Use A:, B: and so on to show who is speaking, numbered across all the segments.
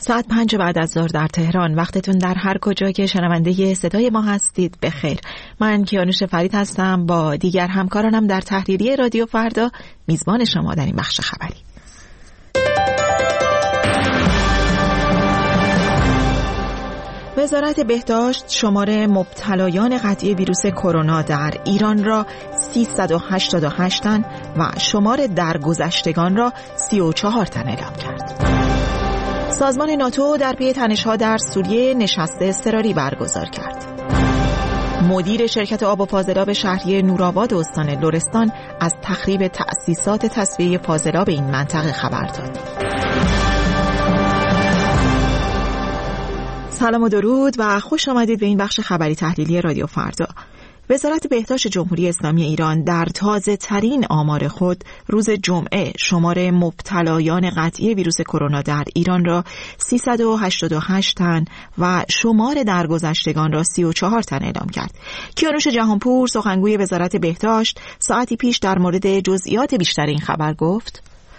A: ساعت 5 بعد از ظهر در تهران. وقتتون در هر کجا که شنونده صدای ما هستید بخیر. من کیانوش فرید هستم، با دیگر همکارانم در تحریریه رادیو فردا میزبان شما در این بخش خبری. وزارت بهداشت شمار مبتلایان قطعی ویروس کرونا در ایران را 388 تن و شمار درگذشتگان را 34 تن اعلام کرد. سازمان ناتو در پی تنش‌ها در سوریه نشست اضطراری برگزار کرد. مدیر شرکت آب و فاضلاب شهری نورآباد استان لرستان از تخریب تأسیسات تصفیه فاضلاب این منطقه خبر داد. سلام و درود و خوش آمدید به این بخش خبری تحلیلی رادیو فردا. وزارت بهداشت جمهوری اسلامی ایران در تازه ترین آمار خود روز جمعه شمار مبتلایان قطعی ویروس کرونا در ایران را 388 تن و شمار درگذشتگان را 34 تن اعلام کرد. کیانوش جهانپور سخنگوی وزارت بهداشت ساعتی پیش در مورد جزئیات بیشتر این خبر گفت: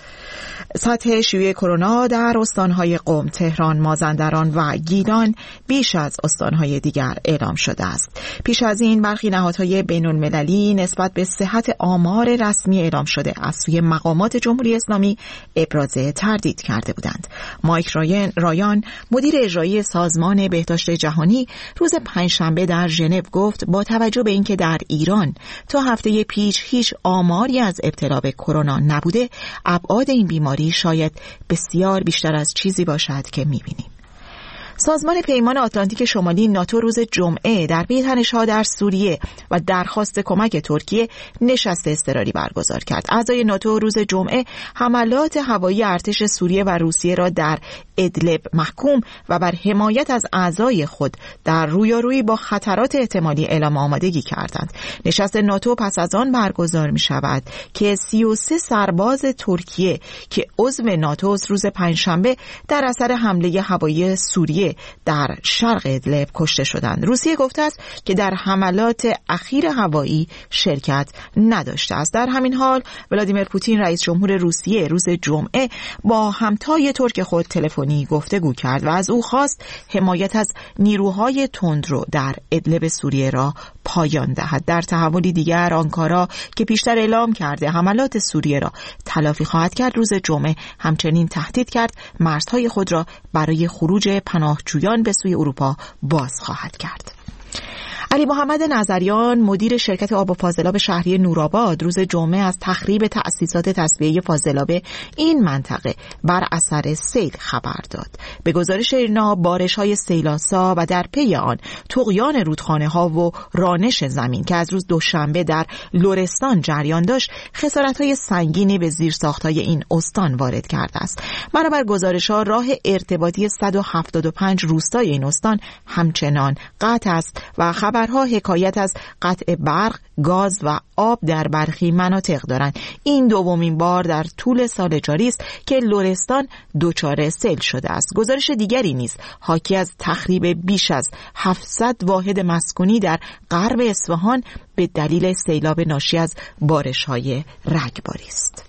A: سطح شیوع کرونا در استانهای قم، تهران، مازندران و گیلان بیش از استانهای دیگر اعلام شده است. پیش از این برخی نهادهای بین‌المللی نسبت به صحت آمار رسمی اعلام شده از سوی مقامات جمهوری اسلامی ابراز تردید کرده بودند. مایک رایان مدیر اجرایی سازمان بهداشت جهانی روز پنجشنبه در ژنو گفت با توجه به اینکه در ایران تا هفته پیش هیچ آماری از ابتلا به کرونا نبوده، ابعاد این بیماری شاید بسیار بیشتر از چیزی باشد که می‌بینیم. سازمان پیمان آتلانتیک شمالی ناتو روز جمعه در پی تنش‌ها در سوریه و درخواست کمک ترکیه نشست اضطراری برگزار کرد. اعضای ناتو روز جمعه حملات هوایی ارتش سوریه و روسیه را در ادلب محکوم و بر حمایت از اعضای خود در رویارویی با خطرات احتمالی اعلام آمادگی کردند. نشست ناتو پس از آن برگزار می شود که 33 سرباز ترکیه که عضو ناتو روز پنجشنبه در اثر حمله هوایی سوریه در شرق ادلب کشته شدند. روسیه گفته است که در حملات اخیر هوایی شرکت نداشته است. در همین حال ولادیمیر پوتین رئیس جمهور روسیه روز جمعه با همتای ترک خود تلفنی گفتگو کرد و از او خواست حمایت از نیروهای تندرو در ادلب سوریه را پایان دهد. در تحولی دیگر آنکارا که پیشتر اعلام کرده حملات سوریه را تلافی خواهد کرد، روز جمعه همچنین تهدید کرد مرزهای خود را برای خروج پناهجویان به سوی اروپا باز خواهد کرد. علی محمد نظریان مدیر شرکت آب و فاضلاب شهری نورآباد روز جمعه از تخریب تأسیسات تصفیه فاضلاب این منطقه بر اثر سیل خبر داد. به گزارش اینا بارش‌های سیل‌آسا و در پی آن طغیان رودخانه‌ها و رانش زمین که از روز دوشنبه در لرستان جریان داشت، خسارت‌های سنگینی به زیرساخت‌های این استان وارد کرده است. بنابر گزارش‌ها راه ارتباطی 175 روستای این استان همچنان قطع است و خبرها حکایت از قطع برق، گاز و آب در برخی مناطق دارند. این دومین بار در طول سال جاری است که لرستان دچار سیل شده است. گزارش دیگری نیز حاکی از تخریب بیش از 700 واحد مسکونی در غرب اصفهان به دلیل سیلاب ناشی از بارش‌های رگباری است.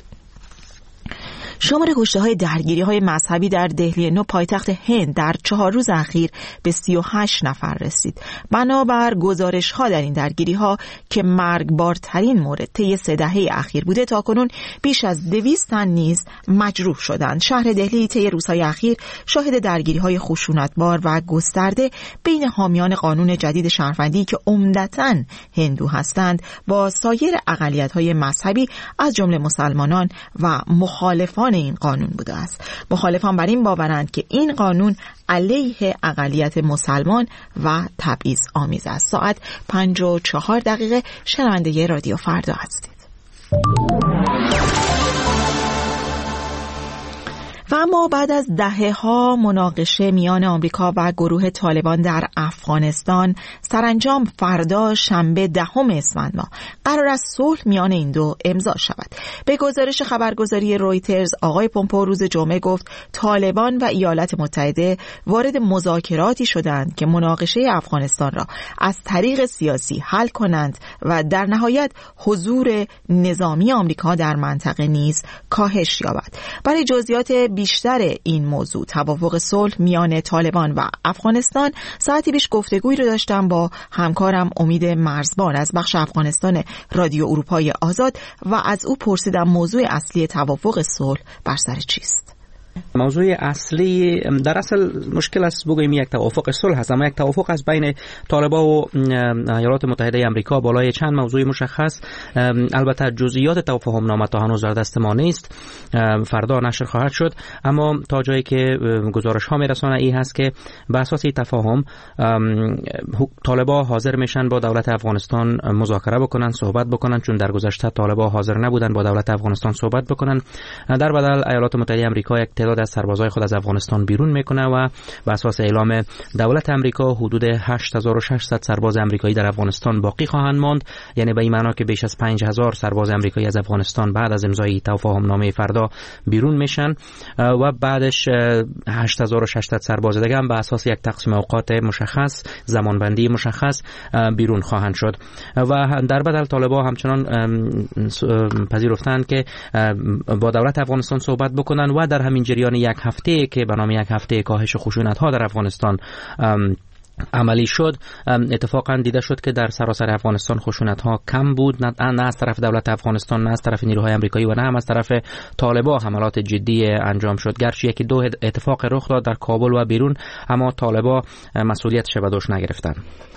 A: شمار کشته‌های درگیری‌های مذهبی در دهلی نو پایتخت هند در 4 روز اخیر به 38 نفر رسید. بنابر گزارش‌ها در این درگیری‌ها که مرگبارترین مورد طی 3 دهه اخیر بوده، تاکنون بیش از 200 تن نیز مجروح شدند. شهر دهلی طی روزهای اخیر شاهد درگیری‌های خشونتبار و گسترده بین حامیان قانون جدید شهروندی که عمدتاً هندو هستند با سایر اقلیت‌های مذهبی از جمله مسلمانان و مخالفان این قانون بوده است. مخالفان بر این باورند که این قانون علیه اقلیت مسلمان و تبعیض آمیز است. ساعت 5:04 شنونده رادیو فردا هستید. و اما بعد از دهه‌ها مناقشه میان آمریکا و گروه طالبان در افغانستان، سرانجام فردا شنبه 10 اسفند ماه قرار است صلح میان این دو امضا شود. به گزارش خبرگزاری رویترز، آقای پومپئو روز جمعه گفت طالبان و ایالات متحده وارد مذاکراتی شدند که مناقشه افغانستان را از طریق سیاسی حل کنند و در نهایت حضور نظامی آمریکا در منطقه نیز کاهش یابد. برای جزئیات بیشتر بیشتر این موضوع، توافق صلح میان طالبان و افغانستان، ساعتی پیش گفتگویی رو داشتم با همکارم امید مرزبان از بخش افغانستان رادیو اروپای آزاد و از او پرسیدم موضوع اصلی توافق صلح بر سر چیست.
B: موضوع اصلی در اصل مشکل است بگوییم یک توافق صلح هست، اما یک توافق است بین طالبان و ایالات متحده آمریکا بالای چند موضوع مشخص. البته جزئیات توافق نامه تا هنوز در دست ما نیست، فردا نشر خواهد شد، اما تا جایی که گزارش ها میرسانه این هست که به اساس تفاهم طالبان حاضر میشن با دولت افغانستان مذاکره بکنن، صحبت بکنن، چون در گذشته طالبان حاضر نبودن با دولت افغانستان صحبت بکنن. در بدل ایالات متحده آمریکا یک تعداد از سربازای خود از افغانستان بیرون میکنه و به اساس اعلام دولت آمریکا حدود 8600 سرباز آمریکایی در افغانستان باقی خواهند ماند، یعنی به این معنا که بیش از 5000 سرباز آمریکایی از افغانستان بعد از امضای تفاهم نامه فردا بیرون میشن و بعدش 8600 سرباز دیگه هم به اساس یک تقسیم اوقات مشخص، زمانبندی مشخص بیرون خواهند شد. و در بدل طالبان همچنان پذیرفتند که با دولت افغانستان صحبت بکنن و در همین جریان یک هفته که به نام یک هفته کاهش خشونت ها در افغانستان عملی شد، اتفاقا دیده شد که در سراسر افغانستان خشونت ها کم بود، نه از طرف دولت افغانستان، نه از طرف نیروهای آمریکایی و نه هم از طرف طالبان حملات جدی انجام شد. گرچه یکی دو اتفاق رخ داد در کابل و بیرون، اما طالبان مسئولیتش به دوش نگرفتن.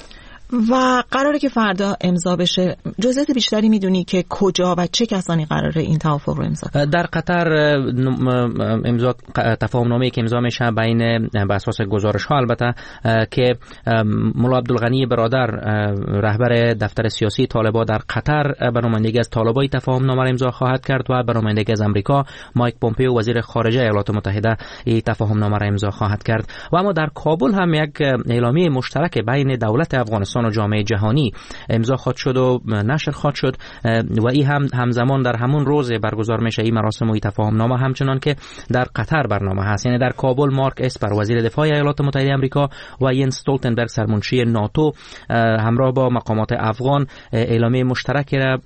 A: و قراره که فردا امضا بشه. جزئیات بیشتری میدونی که کجا و چه کسانی قراره این توافق رو امضا؟ در
B: قطر امضا تفاهم نامه‌ای که امضا میشه بین به اساس گزارش ها البته که مولا عبدالغنی برادر رهبر دفتر سیاسی طالبان در قطر به نمایندگی از طالبان تفاهم نامه را امضا خواهد کرد و به نمایندگی از آمریکا مایک پومپئو وزیر خارجه ایالات متحده این تفاهم نامه را امضا خواهد کرد. و اما در کابل هم یک اعلامیه مشترک بین دولت افغانستان و جامعه جهانی امضا خواهد شد و نشر خواهد شد و این هم همزمان در همون روز برگزار میشه این مراسم و تفاهم نامه، همچنان که در قطر برنامه هست. یعنی در کابل مارک اسپر وزیر دفاع ایالات متحده آمریکا و ینس استولتنبرگ سرمنشی ناتو همراه با مقامات افغان اعلامیه مشترکی را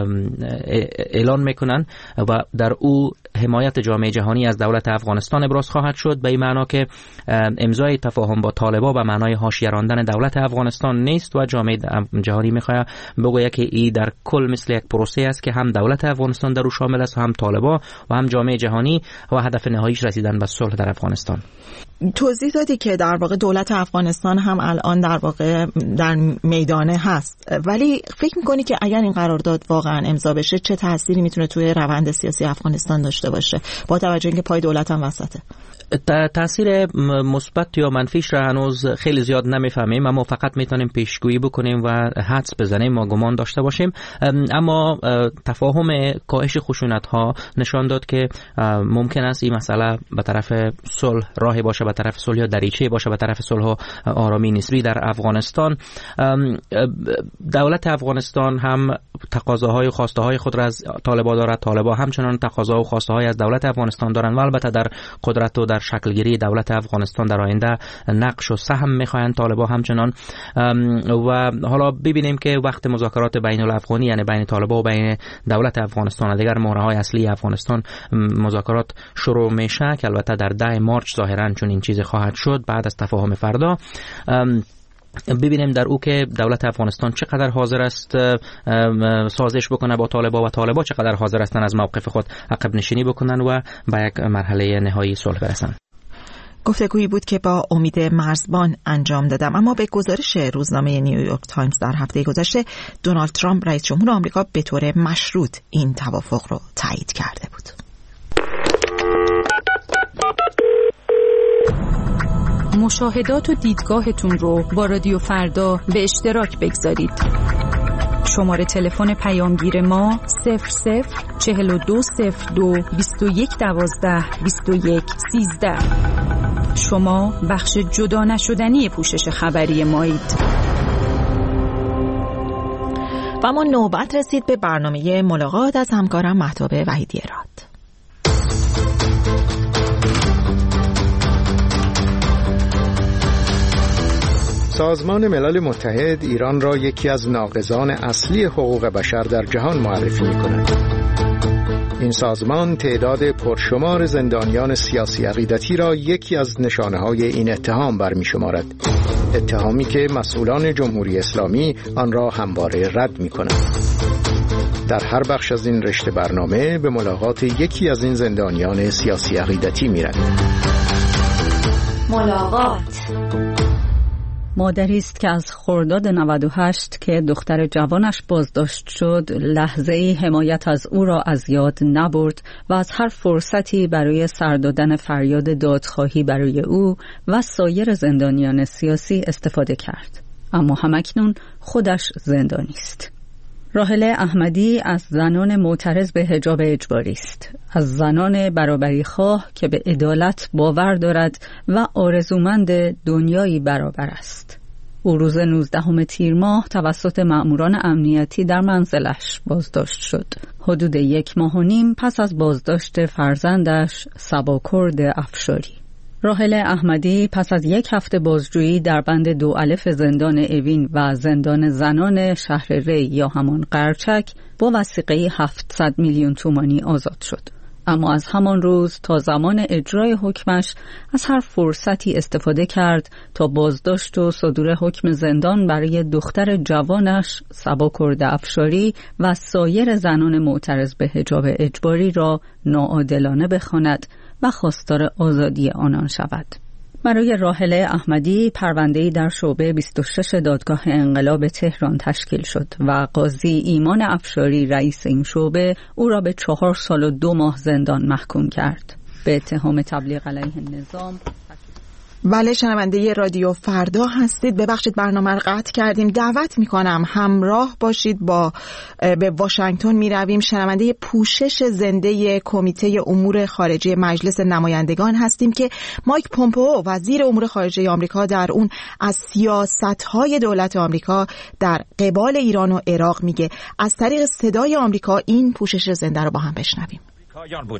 B: اعلان میکنن و در او حمایت جامعه جهانی از دولت افغانستان ابراز خواهد شد، به این معنا که امضای تفاهم با طالبان به معنای حاشیه راندن دولت افغانستان نیست و جامعه جهانی میخواد بگوید که این در کل مثل یک پروسه است که هم دولت افغانستان در او شامل است و هم طالبان و هم جامعه جهانی و هدف نهاییش رسیدن به صلح در افغانستان.
A: توضیح دادی که در واقع دولت افغانستان هم الان در واقع در میدانه هست، ولی فکر میکنی که اگر این قرارداد واقعا امضا بشه چه تأثیری میتونه توی روند سیاسی افغانستان داشته باشه با توجه اینکه پای دولت هم وسطه؟
B: تأثیر مثبت یا منفیش را هنوز خیلی زیاد نمیفهمیم، اما فقط میتونیم پیشگویی بکنیم و حدس بزنیم و گمان داشته باشیم. اما تفاهم کاهش خشونت ها نشان داد که ممکن است این مسئله به طرف صلح راهی باشه، به طرف صلح یا دریچه باشه به طرف صلح و آرامی نسبی در افغانستان. دولت افغانستان هم تقاضاهای و خواسته های خود را از طالبان دارد، طالبان همچنان تقاضا و خواسته های از دولت افغانستان دارند و البته در قدرت و در شکل گیری دولت افغانستان در آینده نقش و سهم میخواهند طالبان همچنان. و حالا ببینیم که وقت مذاکرات بین الافغانی یعنی بین طالبان و بین دولت افغانستان و دیگر مهره‌های اصلی افغانستان مذاکرات شروع میشه که البته در 10 مارس ظاهرا چون این چیز خواهد شد بعد از تفاهم فردا، ببینیم در او که دولت افغانستان چقدر حاضر است سازش بکنه با طالبان و طالبان چقدر حاضر هستن از موقف خود عقب نشینی بکنن و به یک مرحله نهایی صلح برسن.
A: گفتگویی بود که با امید مرزبان انجام دادم. اما به گزارش روزنامه نیویورک تایمز در هفته گذشته دونالد ترامپ رئیس جمهور آمریکا به طور مشروط این توافق رو تایید کرده بود.
C: مشاهدات و دیدگاهتون رو با رادیو فردا به اشتراک بگذارید. شماره تلفن پیامگیر ما 00420221122113. شما بخش جدا نشدنی پوشش خبری مایید.
A: و اما نوبت رسید به برنامه ملاقات از همکارم مهتاب وحیدی راد.
D: سازمان ملل متحد ایران را یکی از ناقضان اصلی حقوق بشر در جهان معرفی می‌کند. این سازمان تعداد پرشمار زندانیان سیاسی عقیدتی را یکی از نشانه‌های این اتهام برمی‌شمارد. اتهامی که مسئولان جمهوری اسلامی آن را همواره رد می‌کنند. در هر بخش از این رشته برنامه به ملاقات یکی از این زندانیان سیاسی عقیدتی می‌رویم.
C: ملاقات. مادری است که از خرداد 98 که دختر جوانش بازداشت شد لحظه‌ای حمایت از او را از یاد نبرد و از هر فرصتی برای سر دادن فریاد دادخواهی برای او و سایر زندانیان سیاسی استفاده کرد. اما همکنون خودش زندانی است. راحله احمدی از زنان معترض به حجاب اجباری است، از زنان برابری خواه که به عدالت باور دارد و آرزومند دنیایی برابر است. او روز 19 تیر ماه توسط مأموران امنیتی در منزلش بازداشت شد. حدود 1.5 ماه پس از بازداشت فرزندش سباکرد افشاری. راحله احمدی پس از 1 هفته بازجویی در بند 2 الف زندان اوین و زندان زنان شهر ری یا همان قرچک با وثیقه 700 میلیون تومانی آزاد شد. اما از همان روز تا زمان اجرای حکمش از هر فرصتی استفاده کرد تا بازداشت و صدور حکم زندان برای دختر جوانش سباکرد افشاری و سایر زنان معترض به حجاب اجباری را ناعادلانه بخواند و خواستار آزادی آنان شود. برای راحله احمدی پرونده‌ای در شعبه 26 دادگاه انقلاب تهران تشکیل شد و قاضی ایمان افشاری رئیس این شعبه او را به 4 سال و 2 ماه زندان محکوم کرد به اتهام تبلیغ علیه النظام.
A: بله، شنونده رادیو فردا هستید. ببخشید برنامه رو قطع کردیم. دعوت میکنم همراه باشید. به واشنگتن میرویم. شنونده پوشش زنده کمیته امور خارجه مجلس نمایندگان هستیم که مایک پومپئو وزیر امور خارجه آمریکا در اون از سیاست‌های دولت آمریکا در قبال ایران و عراق میگه. از طریق صدای آمریکا این پوشش زنده رو با هم بشنویم.
E: بود.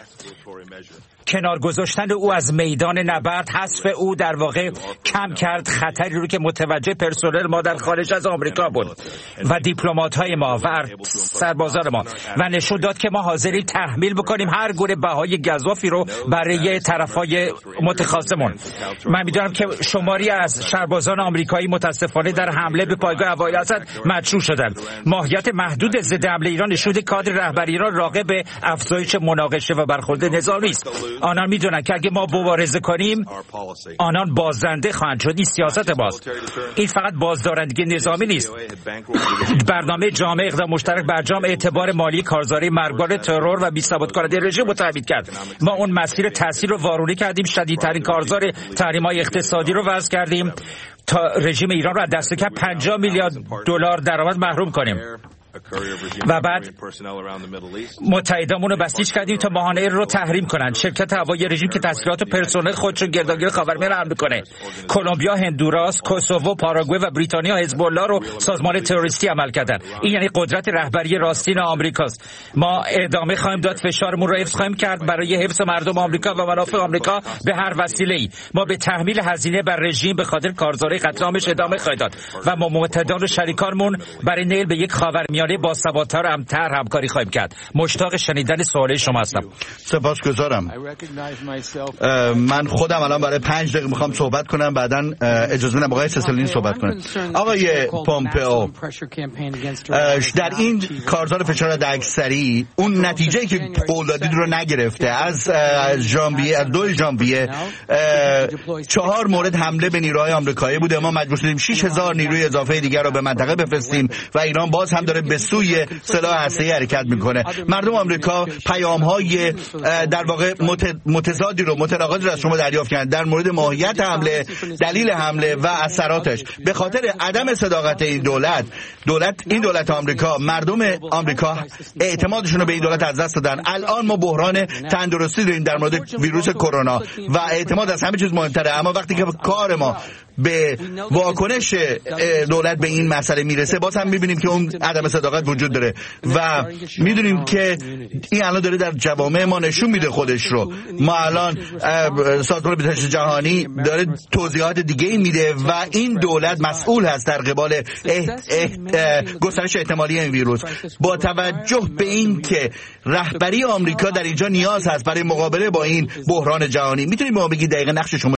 E: کنار گذاشتن او از میدان نبرد، حذف او در واقع کم کرد خطری رو که متوجه پرسنل ما در خارج از آمریکا بود و دیپلمات‌های ما و سربازان ما و نشون داد که ما حاضریم تحمیل بکنیم هر گونه بهای گزافی رو برای طرفای متخاصمون. من میدونم که شماری از سربازان آمریکایی متاسفانه در حمله به پایگاه هوایی اسد مجروح شدند. ماهیت محدود ضد حمله ایران نشون کادر رهبری ایران راغب به افزایش مناقشه و برخورد نظامی است. آنان میدونن که اگه ما مبارزه کنیم آنان بازنده خواهند شد. این سیاست ماست. این فقط بازدارندگی نظامی نیست. برنامه جامع اقدام مشترک برجام اعتبار مالی کارزاری مرگبار ترور و بی‌ثبات کننده رژیم متعهد کرد. ما اون مسیر تاثیر رو وارونه کردیم. شدیدترین کارزار تحریم‌های اقتصادی رو وضع کردیم تا رژیم ایران رو از دست کم 50 میلیارد دلار درآمد محروم کنیم. و بعد متحدامون رو بسیج کردیم تا ماهانه رو تحریم کنن. شرکت هوایی رژیم که تسهیلات پرسنل خودشون گرداگیر خاورمیانه رو حمل کنه. کلمبیا، هندوراس، کوسوو، پاراگوئه و بریتانیا حزب الله رو سازمان تروریستی عمل کردن. این یعنی قدرت رهبری راستین آمریکاست. ما ادامه خواهیم داد، فشارمون رو حفظ خواهیم کرد برای حفظ مردم آمریکا و منافع آمریکا به هر وسیله‌ای. ما به تحمیل هزینه بر رژیم به خاطر کارزاری قتل عامش ادامه خواهیم داد و ما متحدان و شریکانمون برای نیل به یک خاورمیانه با ثبات‌تر امتر همکاری خواهیم کرد. مشتاق شنیدن سوال شما هستم.
F: سپاسگزارم. من خودم الان برای 5 دقیقه میخوام صحبت کنم، بعداً اجازه بدم آقای سسلین صحبت کنه. آقای پومپئو، در این کارزار فشار حداکثری اون نتیجه‌ای که قول دادید رو نگرفته. از ژانویه، از 2 ژانویه 4 مورد حمله به نیروهای آمریکایی بوده. ما مجبور شدیم 6000 نیروی اضافه دیگر رو به منطقه بفرستیم و ایران باز هم داره به سوی سلاح هسته‌ای حرکت میکنه. مردم آمریکا پیام‌های در واقع متضادی رو متناقضی رو از شما دریافت کردن در مورد ماهیت حمله، دلیل حمله و اثراتش. به خاطر عدم صداقت این دولت آمریکا، مردم آمریکا اعتمادشون رو به این دولت از دست دادن. الان ما بحران تندرستی داریم در مورد ویروس کرونا و اعتماد از همه چیز مهمتره. اما وقتی که کار ما به واکنش دولت به این مسئله میرسه، باز هم میبینیم که اون عدم صداقت وجود داره و میدونیم که این الان داره در جوامع ما نشون میده خودش رو. ما الان سازمان بهداشت جهانی داره توضیحات دیگه میده و این دولت مسئول هست در قبال گسترش احتمالی این ویروس. با توجه به این که رهبری آمریکا در اینجا نیاز هست برای مقابله با این بحران جهانی، میتونید ما بگید دقیقاً نقش شما